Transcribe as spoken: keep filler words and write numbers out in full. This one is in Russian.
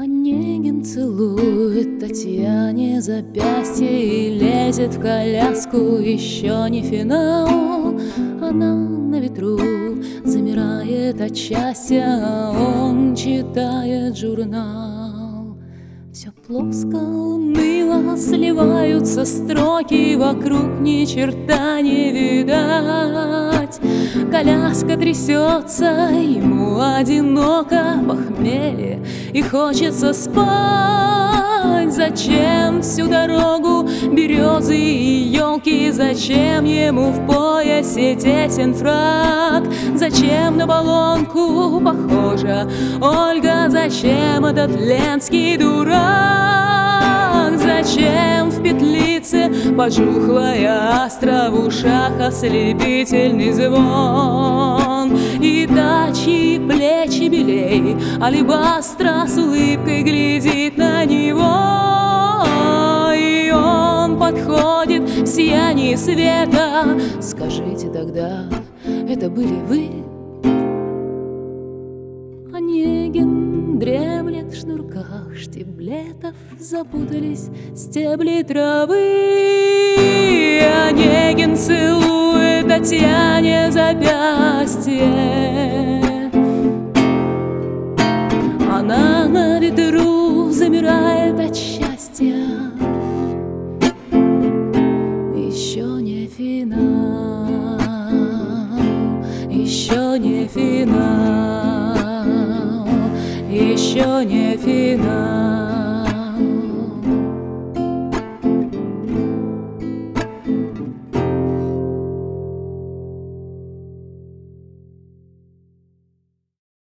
Онегин целует Татьяне запястье и лезет в коляску. Еще не финал, она на ветру замирает от счастья, а он читает журнал. Все плоско, уныло, сливаются строки, вокруг ни черта не видать. Коляска трясется, ему одиноко, похмелье и хочется спать. Зачем всю дорогу березы и елки? Зачем ему в поясе тесен фрак? Зачем на баллонку похожа Ольга? Зачем этот ленский дурак? Зачем в петлице пожухлая астра, в ушах ослепительный звон? И та, чьи плечи белей алебастра, с улыбкой глядит на него. И он подходит в сиянии света. Скажите тогда, это были вы? Онегин дремлет в шнурках штиблетов, запутались стебли травы. Онегин целует Татьяне запястье. Она на ветру замирает от счастья. Еще не финал, еще не финал, еще не финал.